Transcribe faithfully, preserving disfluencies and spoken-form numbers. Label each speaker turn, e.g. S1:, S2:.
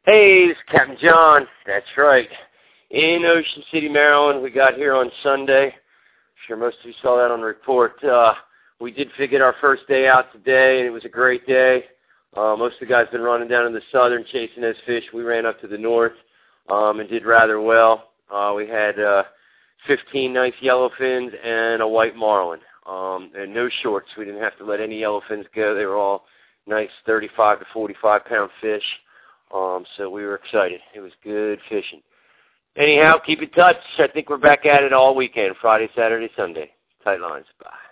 S1: Hey, this is Captain John. That's right. In Ocean City, Maryland, we got here on Sunday. I'm sure most of you saw that on the report. Uh, we did figure our first day out today, and it was a great day. Uh, most of the guys been running down in the southern chasing those fish. We ran up to the north um, and did rather well. Uh, we had uh, fifteen nice yellowfins and a white marlin, um, and no shorts. We didn't have to let any yellowfins go. They were all nice thirty-five to forty-five pound fish. Um, so we were excited. It was good fishing. Anyhow, keep in touch. I think we're back at it all weekend, Friday, Saturday, Sunday. Tight lines. Bye.